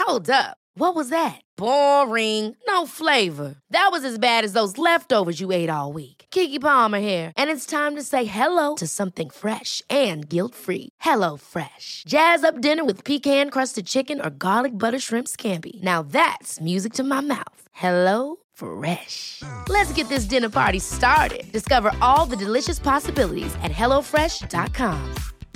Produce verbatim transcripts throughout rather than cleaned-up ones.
Hold up. What was that? Boring. No flavor. That was as bad as those leftovers you ate all week. Keke Palmer here, and it's time to say hello to something fresh and guilt-free. Hello Fresh. Jazz up dinner with pecan-crusted chicken or garlic butter shrimp scampi. Now that's music to my mouth. Hello Fresh. Let's get this dinner party started. Discover all the delicious possibilities at hello fresh dot com.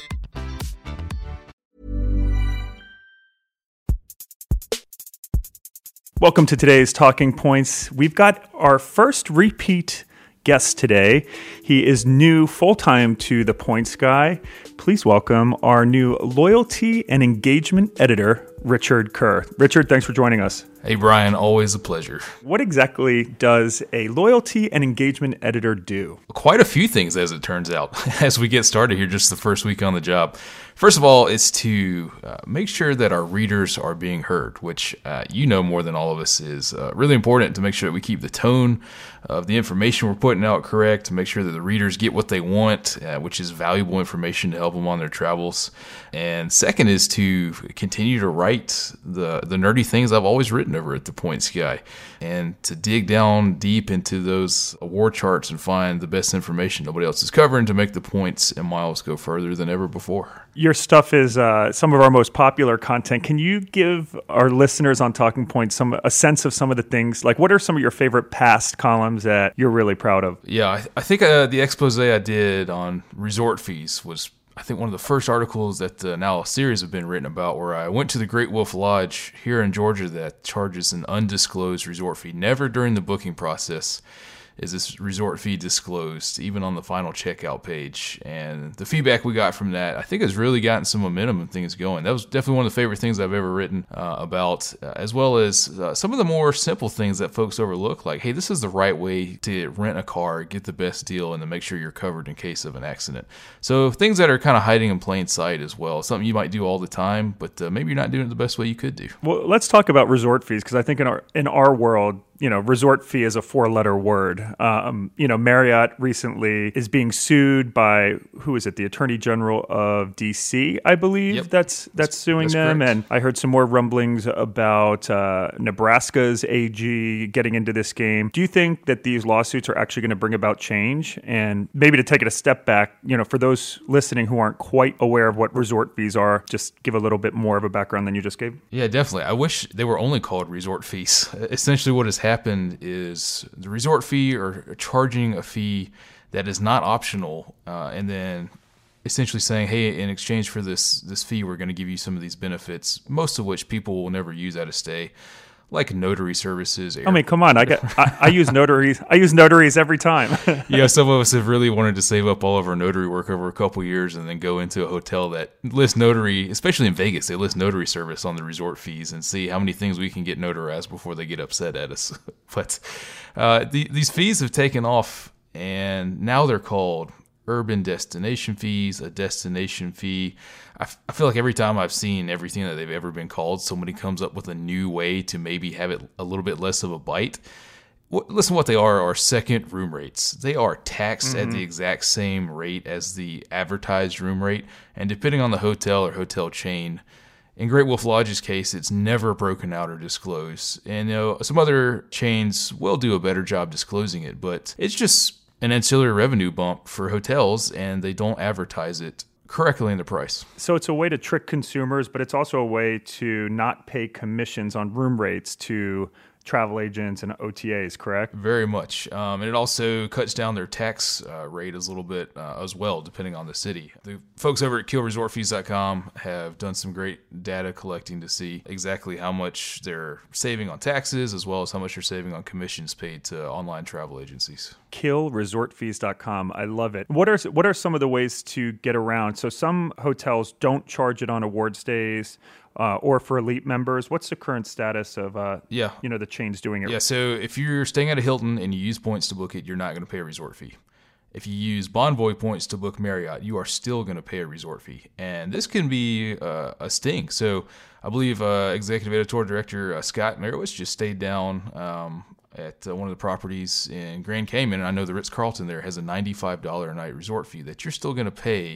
Welcome to today's Talking Points. We've got our first repeat guest today. He is new full-time to The Points Guy. Please welcome our new loyalty and engagement editor, Richard Kerr. Richard, thanks for joining us. Hey, Brian, always a pleasure. What exactly does a loyalty and engagement editor do? Quite a few things, as it turns out, as we get started here, just the first week on the job. First of all, it's to uh, make sure that our readers are being heard, which uh, you know more than all of us is uh, really important to make sure that we keep the tone of the information we're putting out correct, to make sure that the readers get what they want, uh, which is valuable information to help them on their travels. And second is to continue to write the, the nerdy things I've always written over at The Points Guy, and to dig down deep into those award charts and find the best information nobody else is covering to make the points and miles go further than ever before. Your stuff is uh, some of our most popular content. Can you give our listeners on Talking Points some a sense of some of the things? Like, what are some of your favorite past columns that you're really proud of? Yeah, I, I think uh, the expose I did on resort fees was, I think, one of the first articles that uh, now a series have been written about, where I went to the Great Wolf Lodge here in Georgia that charges an undisclosed resort fee. Never during the booking process is this resort fee disclosed, even on the final checkout page. And the feedback we got from that, I think, has really gotten some momentum and things going. That was definitely one of the favorite things I've ever written uh, about, uh, as well as uh, some of the more simple things that folks overlook, like, hey, this is the right way to rent a car, get the best deal, and to make sure you're covered in case of an accident. So things that are kind of hiding in plain sight as well, something you might do all the time, but uh, maybe you're not doing it the best way you could do. Well, let's talk about resort fees, because I think in our in our world, you know, resort fee is a four-letter word. Um, you know, Marriott recently is being sued by, who is it, the Attorney General of D C, I believe, yep. that's that's suing that's them. Correct. And I heard some more rumblings about uh, Nebraska's A G getting into this game. Do you think that these lawsuits are actually going to bring about change? And maybe to take it a step back, you know, for those listening who aren't quite aware of what resort fees are, just give a little bit more of a background than you just gave. Yeah, definitely. I wish they were only called resort fees. Essentially what has happened happened is the resort fee, or charging a fee that is not optional, uh, and then essentially saying, hey, in exchange for this this fee, we're going to give you some of these benefits, most of which people will never use out of stay, like notary services. I mean, come on, I get I, I use notaries. I use notaries every time. Yeah, some of us have really wanted to save up all of our notary work over a couple years and then go into a hotel that lists notary, especially in Vegas, they list notary service on the resort fees and see how many things we can get notarized before they get upset at us. But uh, the, these fees have taken off, and now they're called urban destination fees, a destination fee. I, f- I feel like every time I've seen everything that they've ever been called, somebody comes up with a new way to maybe have it a little bit less of a bite. W- listen, what they are are second room rates. They are taxed mm-hmm. at the exact same rate as the advertised room rate, and depending on the hotel or hotel chain, in Great Wolf Lodge's case, it's never broken out or disclosed. And you know, some other chains will do a better job disclosing it, but it's just an ancillary revenue bump for hotels, and they don't advertise it correctly in the price. So it's a way to trick consumers, but it's also a way to not pay commissions on room rates to travel agents and O T As, correct? Very much. Um, and it also cuts down their tax uh, rate a little bit uh, as well, depending on the city. The folks over at kill resort fees dot com have done some great data collecting to see exactly how much they're saving on taxes, as well as how much they're saving on commissions paid to online travel agencies. kill resort fees dot com. I love it. What are what are some of the ways to get around? So some hotels don't charge it on award stays uh, or for elite members. What's the current status of uh, yeah. you know, the chains doing it? Yeah, so if you're staying at a Hilton and you use points to book it, you're not going to pay a resort fee. If you use Bonvoy points to book Marriott, you are still going to pay a resort fee. And this can be uh, a sting. So I believe uh, Executive Editorial Director uh, Scott Merowitz just stayed down um, at uh, one of the properties in Grand Cayman, and I know the Ritz-Carlton there has a ninety-five dollars a night resort fee that you're still going to pay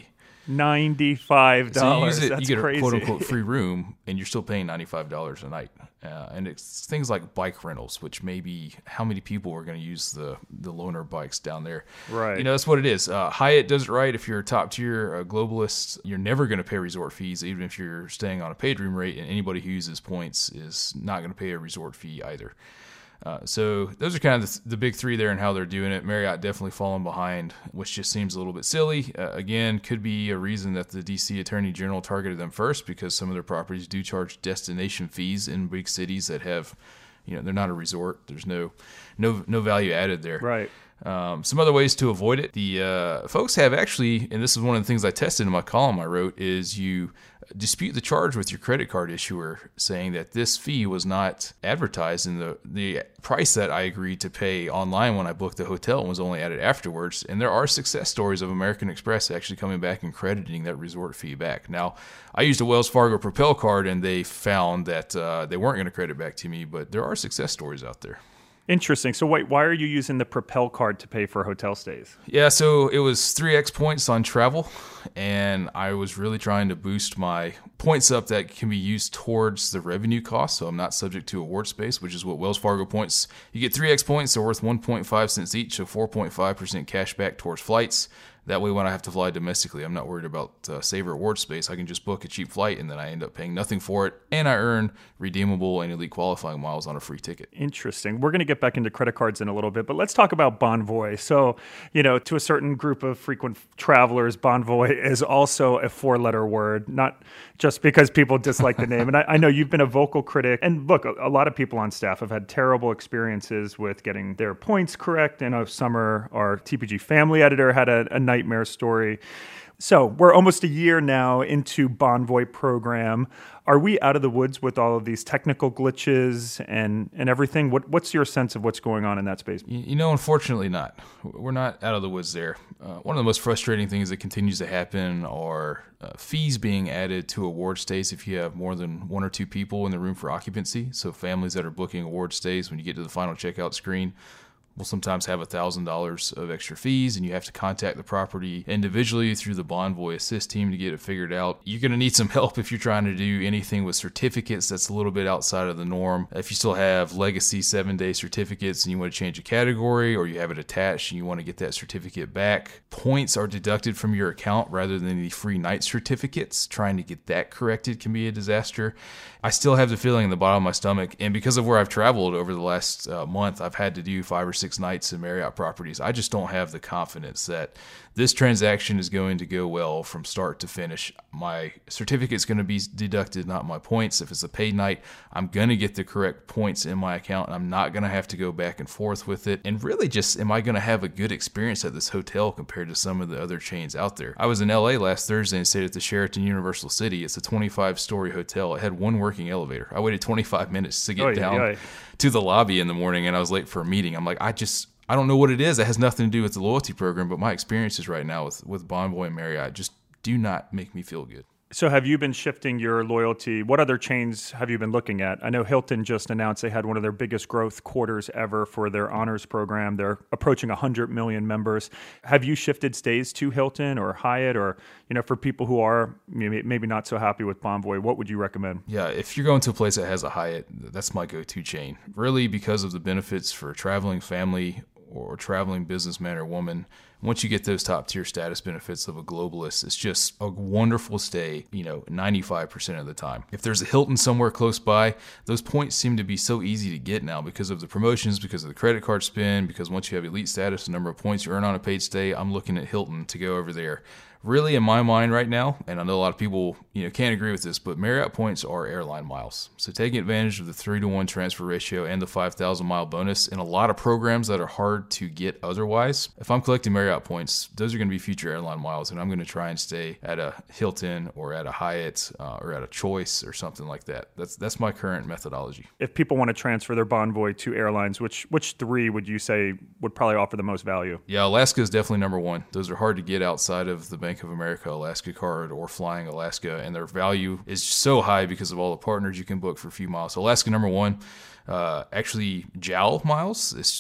ninety-five dollars. So you use it, That's you get crazy. a quote unquote free room, and you're still paying ninety-five dollars a night. Uh, and it's things like bike rentals, which maybe how many people are going to use the the loaner bikes down there? Right. You know, that's what it is. Uh, Hyatt does it right. If you're a top tier uh, globalist, you're never going to pay resort fees, even if you're staying on a paid room rate. And anybody who uses points is not going to pay a resort fee either. Uh, so those are kind of the, the big three there and how they're doing it. Marriott definitely falling behind, which just seems a little bit silly. Uh, again, could be a reason that the D C Attorney General targeted them first because some of their properties do charge destination fees in big cities that have, you know, they're not a resort. There's no no no value added there. Right. Um, some other ways to avoid it. The uh, folks have actually, and this is one of the things I tested in my column I wrote, is you dispute the charge with your credit card issuer saying that this fee was not advertised in the, the price that I agreed to pay online when I booked the hotel and was only added afterwards. And there are success stories of American Express actually coming back and crediting that resort fee back. Now, I used a Wells Fargo Propel card and they found that uh, they weren't going to credit back to me, but there are success stories out there. Interesting. So wait, why are you using the Propel card to pay for hotel stays? Yeah, so it was three X points on travel, and I was really trying to boost my points up that can be used towards the revenue cost, so I'm not subject to award space, which is what Wells Fargo points. You get three X points, they're worth one point five cents each, so four point five percent cash back towards flights. That way, when I have to fly domestically, I'm not worried about uh, Saver award space. I can just book a cheap flight, and then I end up paying nothing for it, and I earn redeemable and elite qualifying miles on a free ticket. Interesting. We're going to get back into credit cards in a little bit, but let's talk about Bonvoy. So, you know, to a certain group of frequent travelers, Bonvoy is also a four-letter word, not just because people dislike the name. And I, I know you've been a vocal critic. And look, a, a lot of people on staff have had terrible experiences with getting their points correct. I know Summer, our T P G family editor, had a, a nightmare story. So we're almost a year now into Bonvoy program. Are we out of the woods with all of these technical glitches and, and everything? What What's your sense of what's going on in that space? You know, unfortunately not. We're not out of the woods there. Uh, one of the most frustrating things that continues to happen are uh, fees being added to award stays if you have more than one or two people in the room for occupancy. So families that are booking award stays, when you get to the final checkout screen, will sometimes have one thousand dollars of extra fees, and you have to contact the property individually through the Bonvoy Assist team to get it figured out. You're going to need some help if you're trying to do anything with certificates that's a little bit outside of the norm. If you still have legacy seven-day certificates and you want to change a category, or you have it attached and you want to get that certificate back, points are deducted from your account rather than the free night certificates. Trying to get that corrected can be a disaster. I still have the feeling in the bottom of my stomach, and because of where I've traveled over the last uh, month, I've had to do five or six Six nights in Marriott properties. I just don't have the confidence that this transaction is going to go well from start to finish. My certificate is going to be deducted, not my points. If it's a paid night, I'm going to get the correct points in my account, and I'm not going to have to go back and forth with it. And really just, am I going to have a good experience at this hotel compared to some of the other chains out there? I was in L A last Thursday and stayed at the Sheraton Universal City. It's a twenty-five story hotel. It had one working elevator. I waited twenty-five minutes to get Oy, down oy. to the lobby in the morning, and I was late for a meeting. I'm like, I just, I don't know what it is. It has nothing to do with the loyalty program, but my experiences right now with, with Bonvoy and Marriott just do not make me feel good. So have you been shifting your loyalty? What other chains have you been looking at? I know Hilton just announced they had one of their biggest growth quarters ever for their honors program. They're approaching one hundred million members. Have you shifted stays to Hilton or Hyatt, or, you know, for people who are maybe, maybe not so happy with Bonvoy, what would you recommend? Yeah, if you're going to a place that has a Hyatt, that's my go-to chain. Really, because of the benefits for a traveling family or traveling businessman or woman. Once you get those top tier status benefits of a globalist, it's just a wonderful stay, you know, ninety-five percent of the time. If there's a Hilton somewhere close by, those points seem to be so easy to get now because of the promotions, because of the credit card spend, because once you have elite status, the number of points you earn on a paid stay, I'm looking at Hilton to go over there. Really, in my mind right now, and I know a lot of people, you know, can't agree with this, but Marriott points are airline miles. So taking advantage of the three to one transfer ratio and the five thousand mile bonus in a lot of programs that are hard to get otherwise, if I'm collecting Marriott points, those are going to be future airline miles, and I'm going to try and stay at a Hilton or at a Hyatt uh, or at a Choice or something like that. That's that's my current methodology. If people want to transfer their Bonvoy to airlines, which which three would you say would probably offer the most value? Yeah, Alaska is definitely number one. Those are hard to get outside of the Bank of America Alaska card or flying Alaska, and their value is so high because of all the partners you can book for a few miles. So Alaska number one. Uh, actually, J A L miles is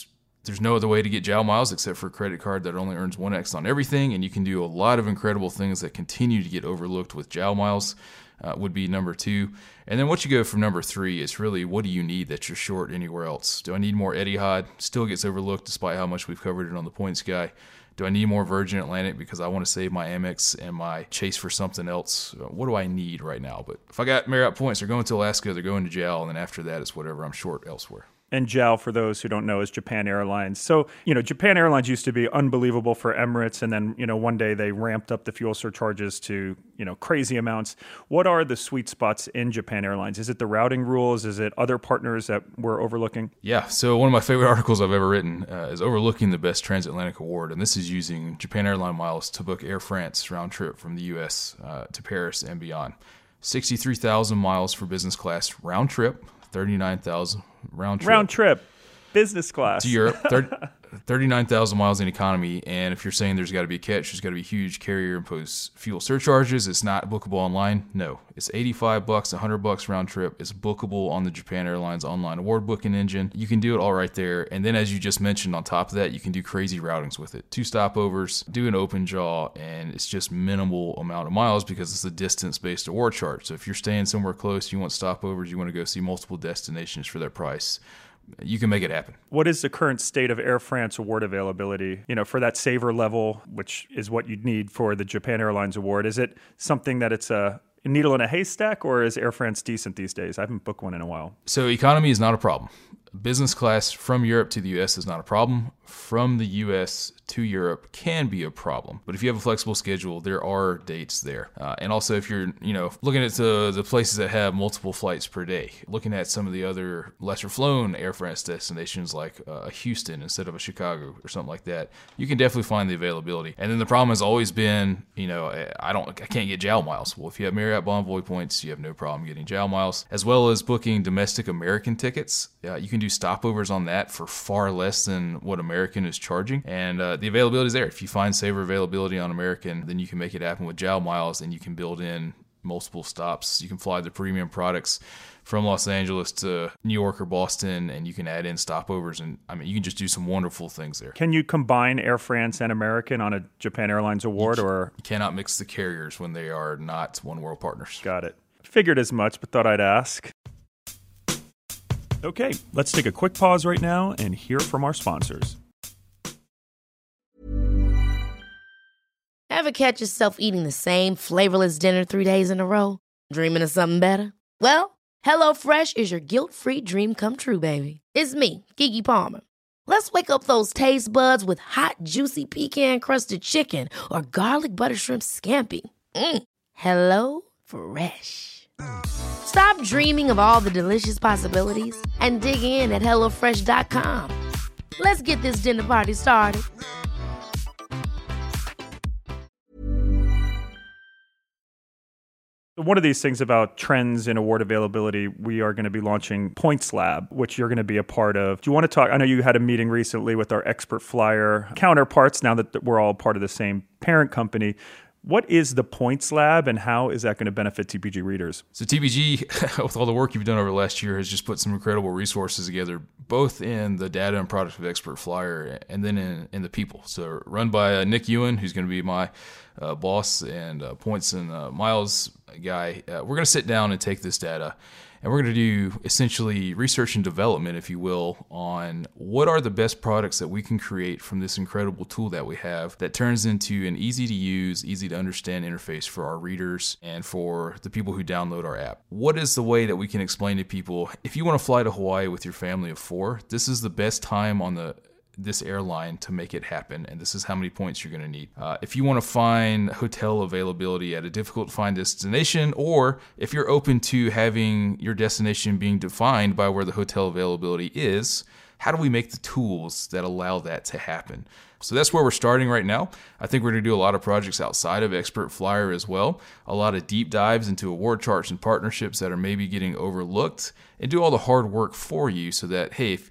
There's no other way to get J A L miles except for a credit card that only earns one X on everything, and you can do a lot of incredible things that continue to get overlooked with J A L miles. Uh, would be number two. And then once you go from number three, it's really, what do you need that you're short anywhere else? Do I need more Etihad? Still gets overlooked despite how much we've covered it on the Points Guy. Do I need more Virgin Atlantic because I want to save my Amex and my Chase for something else? Uh, what do I need right now? But if I got Marriott points, they're going to Alaska, they're going to J A L, and then after that, it's whatever I'm short elsewhere. And J A L, for those who don't know, is Japan Airlines. So, you know, Japan Airlines used to be unbelievable for Emirates, and then, you know, one day they ramped up the fuel surcharges to, you know, crazy amounts. What are the sweet spots in Japan Airlines? Is it the routing rules? Is it other partners that we're overlooking? Yeah, so one of my favorite articles I've ever written uh, is Overlooking the Best Transatlantic Award, and this is using Japan Airline miles to book Air France round trip from the U S uh, to Paris and beyond. sixty-three thousand miles for business class round trip, thirty-nine thousand round trip. Round trip, business class. To Europe, thirty-nine thousand miles in economy. And if you're saying there's got to be a catch, there's got to be huge carrier imposed fuel surcharges, it's not bookable online. No, it's eighty-five bucks, one hundred bucks round trip. It's bookable on the Japan Airlines online award booking engine. You can do it all right there. And then, as you just mentioned, on top of that, you can do crazy routings with it. Two stopovers, do an open jaw, and it's just minimal amount of miles because it's a distance-based award chart. So if you're staying somewhere close, you want stopovers, you want to go see multiple destinations for that price, you can make it happen. What is the current state of Air France award availability, you know, for that saver level, which is what you'd need for the Japan Airlines award? Is it something that it's a needle in a haystack, or is Air France decent these days? I haven't booked one in a while. So economy is not a problem. Business class from Europe to the U S is not a problem. From the U S to Europe can be a problem. But if you have a flexible schedule, there are dates there. Uh, and also if you're, you know, looking at the, the places that have multiple flights per day, looking at some of the other lesser flown Air France destinations like uh, Houston instead of a Chicago or something like that, you can definitely find the availability. And then the problem has always been, you know, I don't, I can't get J A L miles. Well, if you have Marriott Bonvoy points, you have no problem getting J A L miles, as well as booking domestic American tickets. Uh, you can do stopovers on that for far less than what American is charging. And uh, the availability is there. If you find saver availability on American, then you can make it happen with J A L miles, and you can build in multiple stops. You can fly the premium products from Los Angeles to New York or Boston, and you can add in stopovers. And I mean, you can just do some wonderful things there. Can you combine Air France and American on a Japan Airlines award? You, or you cannot mix the carriers when they are not One World partners. Got it. Figured as much, but thought I'd ask. Okay, let's take a quick pause right now and hear from our sponsors. Ever catch yourself eating the same flavorless dinner three days in a row? Dreaming of something better? Well, HelloFresh is your guilt-free dream come true, baby. It's me, Keke Palmer. Let's wake up those taste buds with hot, juicy pecan-crusted chicken or garlic butter shrimp scampi. Mm. Hello Fresh. Stop dreaming of all the delicious possibilities and dig in at hello fresh dot com. Let's get this dinner party started. One of these things about trends in award availability, we are going to be launching Points Lab, which you're going to be a part of. Do you want to talk? I know you had a meeting recently with our Expert Flyer counterparts now that we're all part of the same parent company. What is the Points Lab, and how is that going to benefit T P G readers? So T P G, with all the work you've done over the last year, has just put some incredible resources together, both in the data and product of Expert Flyer and then in, in the people. So run by uh, Nick Ewan, who's going to be my uh, boss and uh, points and uh, miles guy. Uh, we're going to sit down and take this data, and we're going to do essentially research and development, if you will, on what are the best products that we can create from this incredible tool that we have that turns into an easy to use, easy to understand interface for our readers and for the people who download our app. What is the way that we can explain to people, if you want to fly to Hawaii with your family of four, this is the best time on the this airline to make it happen, and this is how many points you're going to need. Uh, if you want to find hotel availability at a difficult to find destination, or if you're open to having your destination being defined by where the hotel availability is, how do we make the tools that allow that to happen? So that's where we're starting right now. I think we're going to do a lot of projects outside of Expert Flyer as well, a lot of deep dives into award charts and partnerships that are maybe getting overlooked, and do all the hard work for you so that, hey, if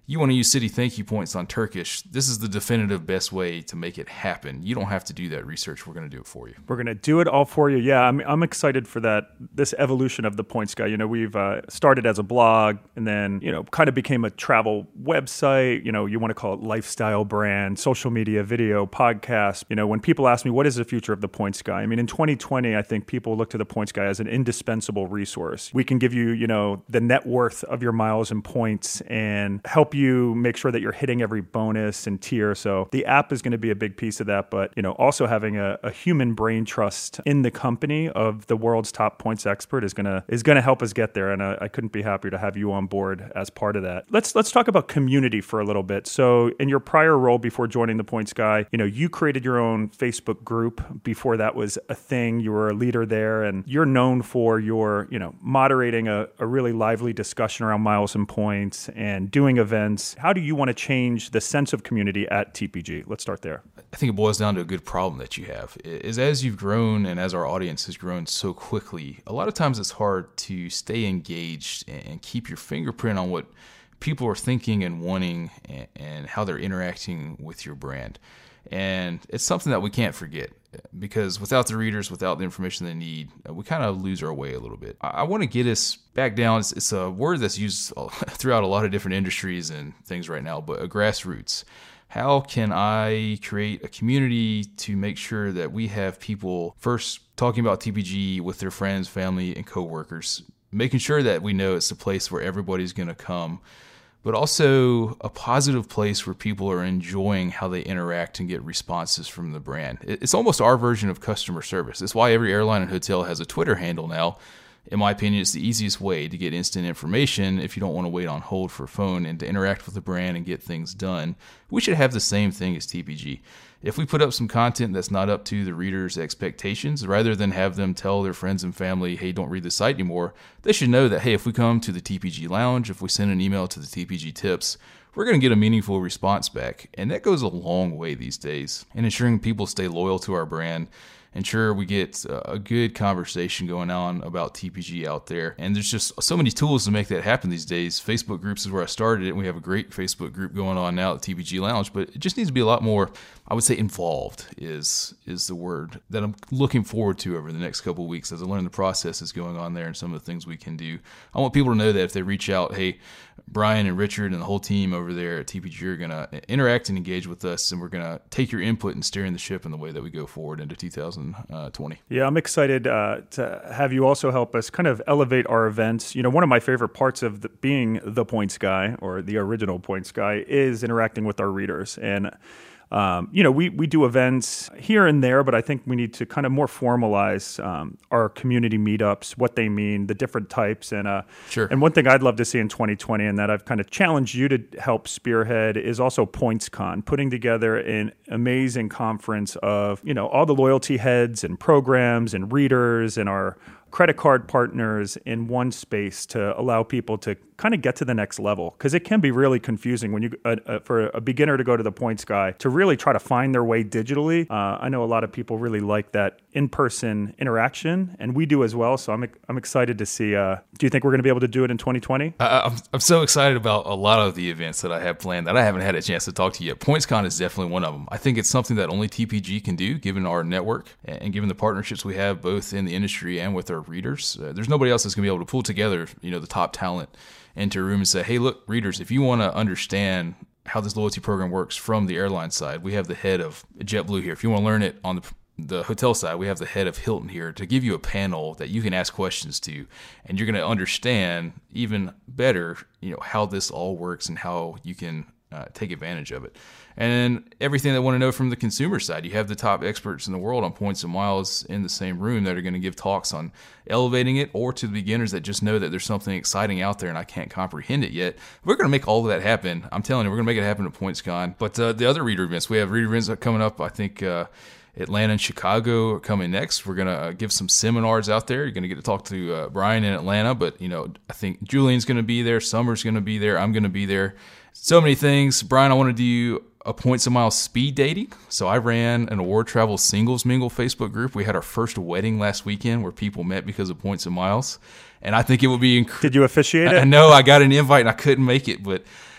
you want to use city thank you points on Turkish, this is the definitive best way to make it happen. You don't have to do that research. We're going to do it for you. We're going to do it all for you. Yeah, I'm I'm excited for that, this evolution of the Points Guy. You know, we've uh, started as a blog and then, you know, kind of became a travel website. You know, you want to call it lifestyle brand, social media, video, podcast. You know, when people ask me, what is the future of the Points Guy? I mean, in twenty twenty, I think people look to the Points Guy as an indispensable resource. We can give you, you know, the net worth of your miles and points and help you make sure that you're hitting every bonus and tier. So the app is going to be a big piece of that, but, you know, also having a, a human brain trust in the company of the world's top points expert is going to is going to help us get there. And I, I couldn't be happier to have you on board as part of that. Let's let's talk about community for a little bit. So in your prior role before joining the Points Guy, you know, you created your own Facebook group before that was a thing. You were a leader there, and you're known for your, you know, moderating a, a really lively discussion around miles and points and doing events. How do you want to change the sense of community at T P G? Let's start there. I think it boils down to a good problem that you have. Is as you've grown and as our audience has grown so quickly, a lot of times it's hard to stay engaged and keep your fingerprint on what people are thinking and wanting and how they're interacting with your brand. And it's something that we can't forget, because without the readers, without the information they need, we kind of lose our way a little bit. I want to get us back down. It's, it's a word that's used throughout a lot of different industries and things right now, but a grassroots. How can I create a community to make sure that we have people first talking about T P G with their friends, family, and coworkers, making sure that we know it's a place where everybody's going to come, but also a positive place where people are enjoying how they interact and get responses from the brand. It's almost our version of customer service. It's why every airline and hotel has a Twitter handle now. In my opinion, it's the easiest way to get instant information if you don't want to wait on hold for a phone and to interact with the brand and get things done. We should have the same thing as T P G. If we put up some content that's not up to the readers' expectations, rather than have them tell their friends and family, hey, don't read the site anymore, they should know that, hey, if we come to the T P G Lounge, if we send an email to the T P G Tips, we're going to get a meaningful response back. And that goes a long way these days in ensuring people stay loyal to our brand. Ensure we get a good conversation going on about T P G out there. And there's just so many tools to make that happen these days. Facebook groups is where I started it, and we have a great Facebook group going on now at T P G Lounge, but it just needs to be a lot more, I would say involved is is the word that I'm looking forward to over the next couple of weeks as I learn the processes going on there and some of the things we can do. I want people to know that if they reach out, hey, Brian and Richard and the whole team over there at T P G are going to interact and engage with us, and we're going to take your input in steering the ship in the way that we go forward into two thousand twenty. Yeah, I'm excited uh, to have you also help us kind of elevate our events. You know, one of my favorite parts of the, being the Points Guy or the original Points Guy is interacting with our readers. And Um, you know, we we do events here and there, but I think we need to kind of more formalize um, our community meetups, what they mean, the different types. And uh, sure. And one thing I'd love to see in twenty twenty, and that I've kind of challenged you to help spearhead, is also PointsCon, putting together an amazing conference of, you know, all the loyalty heads and programs and readers and our credit card partners in one space to allow people to kind of get to the next level, because it can be really confusing when you uh, uh, for a beginner to go to the Points Guy to really try to find their way digitally. Uh, I know a lot of people really like that in-person interaction, and we do as well. So I'm I'm excited to see. Uh, do you think we're going to be able to do it in twenty twenty? Uh, I'm I'm so excited about a lot of the events that I have planned that I haven't had a chance to talk to you yet. PointsCon is definitely one of them. I think it's something that only T P G can do, given our network and given the partnerships we have both in the industry and with our readers. Uh, there's nobody else that's going to be able to pull together, you know, the top talent into a room and say, hey, look, readers, if you want to understand how this loyalty program works from the airline side, we have the head of JetBlue here. If you want to learn it on the the hotel side, we have the head of Hilton here to give you a panel that you can ask questions to, and you're going to understand even better, you know, how this all works and how you can uh, take advantage of it. And everything they want to know from the consumer side, you have the top experts in the world on points and miles in the same room that are going to give talks on elevating it, or to the beginners that just know that there's something exciting out there and I can't comprehend it yet. We're going to make all of that happen. I'm telling you, we're going to make it happen at PointsCon. But uh, the other reader events, we have reader events coming up. I think uh, Atlanta and Chicago are coming next. We're going to uh, give some seminars out there. You're going to get to talk to uh, Brian in Atlanta, but you know, I think Julian's going to be there. Summer's going to be there. I'm going to be there. So many things. Brian, I want to do a points and miles speed dating. So I ran an award travel singles mingle Facebook group. We had our first wedding last weekend where people met because of points and miles. And I think it would be incredible. Did you officiate it? I know I got an invite and I couldn't make it, but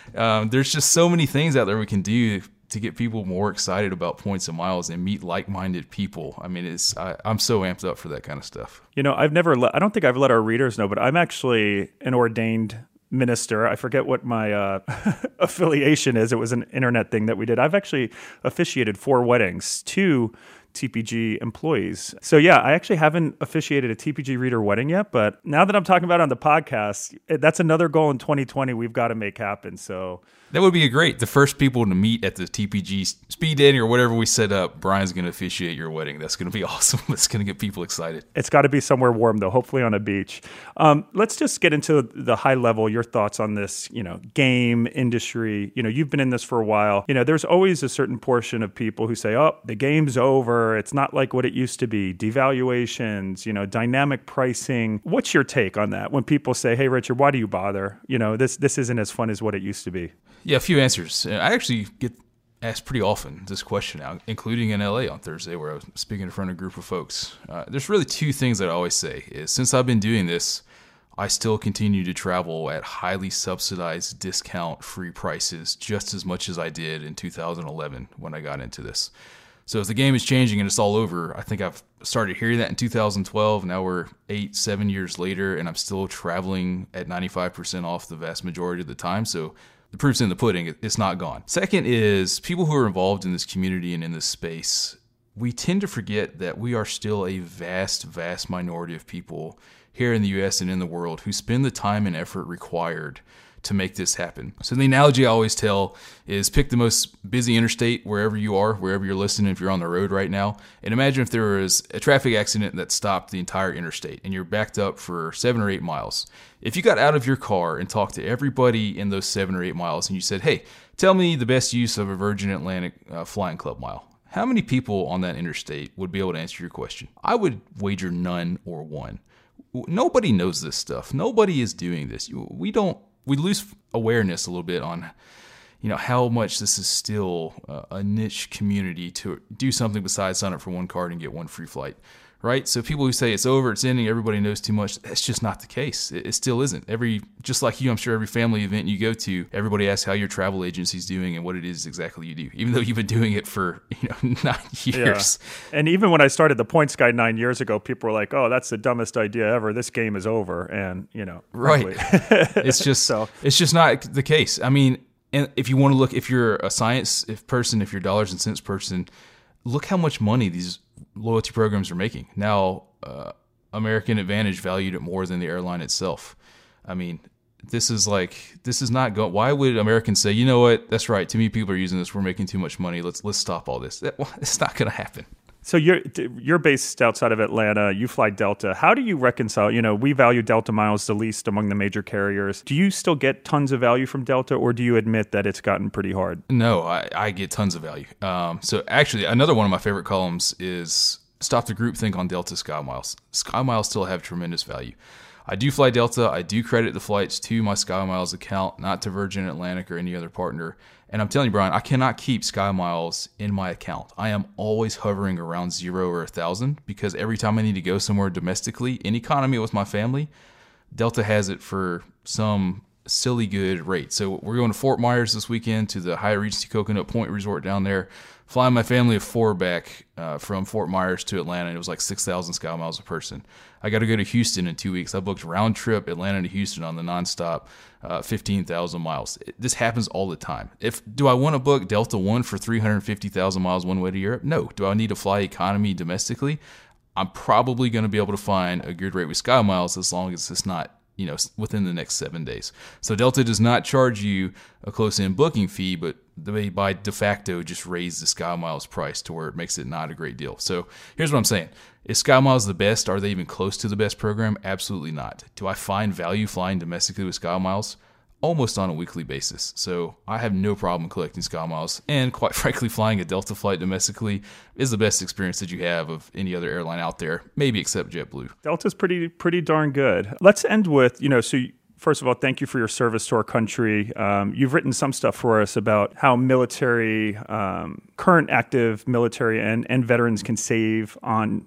Um, there's just so many things out there we can do to get people more excited about points and miles and meet like-minded people. I mean, it's I, I'm so amped up for that kind of stuff. You know, I've never, let, I don't think I've let our readers know, but I'm actually an ordained minister. I forget what my uh, affiliation is. It was an internet thing that we did. I've actually officiated four weddings, two T P G employees. So yeah, I actually haven't officiated a T P G reader wedding yet, but now that I'm talking about it on the podcast, that's another goal in twenty twenty we've got to make happen. So that would be a great. The first people to meet at the T P G speed dating or whatever we set up, Brian's going to officiate your wedding. That's going to be awesome. That's going to get people excited. It's got to be somewhere warm though, hopefully on a beach. Um, let's just get into the high level, your thoughts on this, you know, game industry. You know, you've been in this for a while. You know, there's always a certain portion of people who say, oh, the game's over. It's not like what it used to be. Devaluations, you know, dynamic pricing. What's your take on that when people say, hey, Richard, why do you bother? You know, this this isn't as fun as what it used to be. Yeah, a few answers. I actually get asked pretty often this question now, including in L A on Thursday where I was speaking in front of a group of folks. Uh, there's really two things that I always say is since I've been doing this, I still continue to travel at highly subsidized, discount-free prices just as much as I did in two thousand eleven when I got into this. So if the game is changing and it's all over, I think I've started hearing that in two thousand twelve. Now we're eight, seven years later, and I'm still traveling at ninety-five percent off the vast majority of the time. So the proof's in the pudding. It's not gone. Second is people who are involved in this community and in this space, we tend to forget that we are still a vast, vast minority of people here in the U S and in the world who spend the time and effort required to make this happen. So the analogy I always tell is pick the most busy interstate wherever you are, wherever you're listening, if you're on the road right now, and imagine if there was a traffic accident that stopped the entire interstate and you're backed up for seven or eight miles. If you got out of your car and talked to everybody in those seven or eight miles and you said, hey, tell me the best use of a Virgin Atlantic uh, flying club mile, how many people on that interstate would be able to answer your question? I would wager none or one. Nobody knows this stuff. Nobody is doing this. We don't We lose awareness a little bit on, you know, how much this is still a niche community to do something besides sign up for one card and get one free flight, right? So people who say it's over, it's ending, everybody knows too much, that's just not the case. It, it still isn't. Every, just like you, I'm sure every family event you go to, everybody asks how your travel agency's doing and what it is exactly you do, even though you've been doing it for, you know, nine years. Yeah. And even when I started the Points Guide nine years ago, people were like, oh, that's the dumbest idea ever. This game is over. And, you know, right. It's just, so. It's just not the case. I mean, and if you want to look, if you're a science if person, if you're a dollars and cents person, look how much money these loyalty programs are making. Now, uh, American Advantage valued it more than the airline itself. I mean, this is like, this is not going, why would Americans say, you know what, that's right, too many people are using this, we're making too much money, let's let's stop all this. That, well, it's not going to happen. So you're you're based outside of Atlanta. You fly Delta. How do you reconcile? You know, we value Delta miles the least among the major carriers. Do you still get tons of value from Delta, or do you admit that it's gotten pretty hard? No, I, I get tons of value. Um, so actually, another one of my favorite columns is Stop the Groupthink on Delta Sky Miles. Sky Miles still have tremendous value. I do fly Delta. I do credit the flights to my Sky Miles account, not to Virgin Atlantic or any other partner. And I'm telling you, Brian, I cannot keep Sky Miles in my account. I am always hovering around zero or a thousand because every time I need to go somewhere domestically, in economy with my family, Delta has it for some silly good rate. So we're going to Fort Myers this weekend to the Hyatt Regency Coconut Point Resort down there. Flying my family of four back uh, from Fort Myers to Atlanta, and it was like six thousand Sky Miles a person. I got to go to Houston in two weeks. I booked round trip Atlanta to Houston on the nonstop, uh, fifteen thousand miles. This happens all the time. If do I want to book Delta One for three hundred fifty thousand miles one way to Europe? No. Do I need to fly economy domestically? I'm probably going to be able to find a good rate with Sky Miles as long as it's not, you know, within the next seven days. So Delta does not charge you a close-in booking fee, but they by de facto just raise the Sky Miles price to where it makes it not a great deal. So here's what I'm saying. Is Sky Miles the best? Are they even close to the best program? Absolutely not. Do I find value flying domestically with Sky Miles? Almost on a weekly basis. So I have no problem collecting Sky Miles. And quite frankly, flying a Delta flight domestically is the best experience that you have of any other airline out there, maybe except JetBlue. Delta's pretty pretty darn good. Let's end with, you know, so you, first of all, thank you for your service to our country. Um, you've written some stuff for us about how military, um, current active military and, and veterans can save on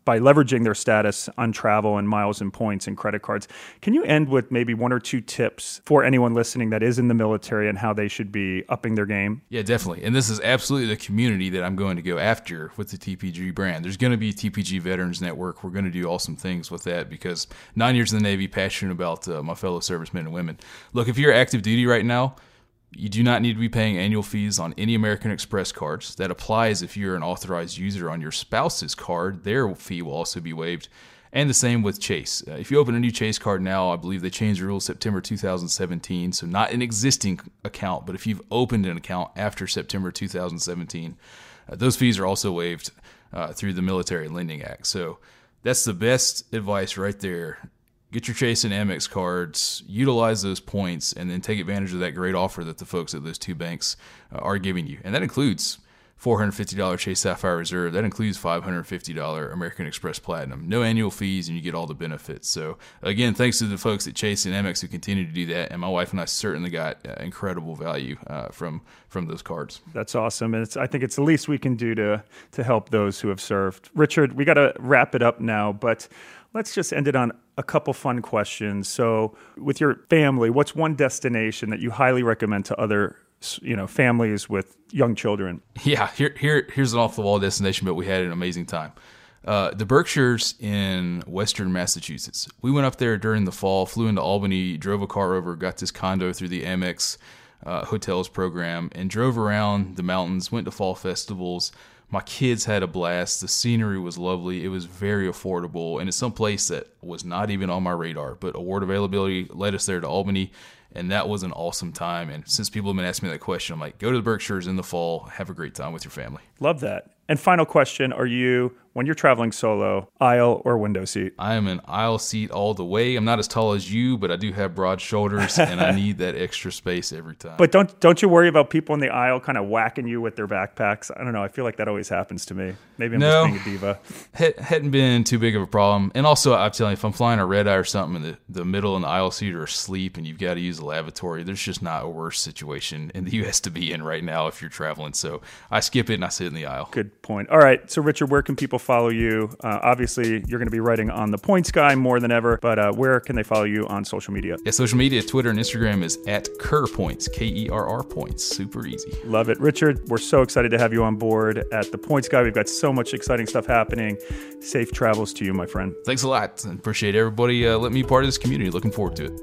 by leveraging their status on travel and miles and points and credit cards. Can you end with maybe one or two tips for anyone listening that is in the military and how they should be upping their game? Yeah, definitely. And this is absolutely the community that I'm going to go after with the T P G brand. There's going to be T P G Veterans Network. We're going to do awesome things with that because nine years in the Navy, passionate about uh, my fellow servicemen and women. Look, if you're active duty right now, you do not need to be paying annual fees on any American Express cards. That applies if you're an authorized user on your spouse's card. Their fee will also be waived. And the same with Chase. Uh, if you open a new Chase card now, I believe they changed the rules September two thousand seventeen. So not an existing account, but if you've opened an account after September two thousand seventeen, uh, those fees are also waived uh, through the Military Lending Act. So that's the best advice right there. Get your Chase and Amex cards, utilize those points, and then take advantage of that great offer that the folks at those two banks uh, are giving you. And that includes four hundred fifty dollars Chase Sapphire Reserve. That includes five hundred fifty dollars American Express Platinum. No annual fees, and you get all the benefits. So, again, thanks to the folks at Chase and Amex who continue to do that. And my wife and I certainly got uh, incredible value uh, from from those cards. That's awesome. And it's, I think it's the least we can do to, to help those who have served. Richard, we got to wrap it up now, but let's just end it on a couple fun questions. So with your family, what's one destination that you highly recommend to other, you know, families with young children? Yeah, here, here, here's an off-the-wall destination, but we had an amazing time. Uh, the Berkshires in western Massachusetts. We went up there during the fall, flew into Albany, drove a car over, got this condo through the Amex uh, Hotels program, and drove around the mountains, went to fall festivals. My kids had a blast. The scenery was lovely. It was very affordable, and it's some place that was not even on my radar, but award availability led us there to Albany, and that was an awesome time. And since people have been asking me that question, I'm like, go to the Berkshires in the fall. Have a great time with your family. Love that. And final question, are you, when you're traveling solo, aisle or window seat? I am an aisle seat all the way. I'm not as tall as you, but I do have broad shoulders, and I need that extra space every time. But don't don't you worry about people in the aisle kind of whacking you with their backpacks? I don't know. I feel like that always happens to me. Maybe I'm no, just being a diva. It hadn't been too big of a problem. And also, I'm telling you, if I'm flying a red eye or something, and the, the middle and the aisle seat are asleep and you've got to use the lavatory, there's just not a worse situation in the U S to be in right now if you're traveling. So I skip it and I sit in the aisle. Good point. All right. So, Richard, where can people follow you? Uh, obviously, you're going to be writing on the Points Guy more than ever, but uh, where can they follow you on social media? Yeah, social media, Twitter and Instagram is at Kerr Points, K E R R Points. Super easy. Love it. Richard, we're so excited to have you on board at the Points Guy. We've got so much exciting stuff happening. Safe travels to you, my friend. Thanks a lot. Appreciate everybody uh, letting me be part of this community. Looking forward to it.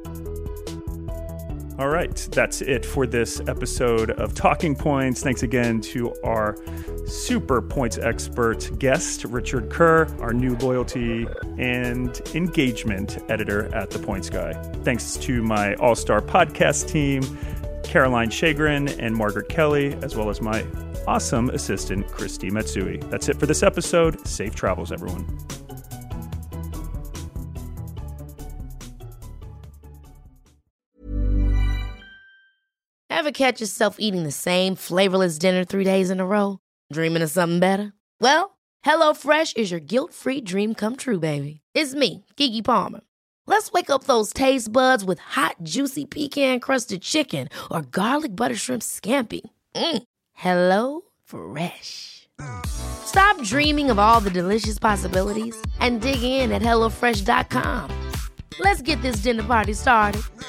All right, that's it for this episode of Talking Points. Thanks again to our super points expert guest, Richard Kerr, our new loyalty and engagement editor at The Points Guy. Thanks to my all-star podcast team, Caroline Shagrin and Margaret Kelly, as well as my awesome assistant, Christy Matsui. That's it for this episode. Safe travels, everyone. Ever catch yourself eating the same flavorless dinner three days in a row? Dreaming of something better? Well, HelloFresh is your guilt-free dream come true, baby. It's me, Keke Palmer. Let's wake up those taste buds with hot, juicy pecan-crusted chicken or garlic butter shrimp scampi. Mm. Hello Fresh. Stop dreaming of all the delicious possibilities and dig in at HelloFresh dot com. Let's get this dinner party started.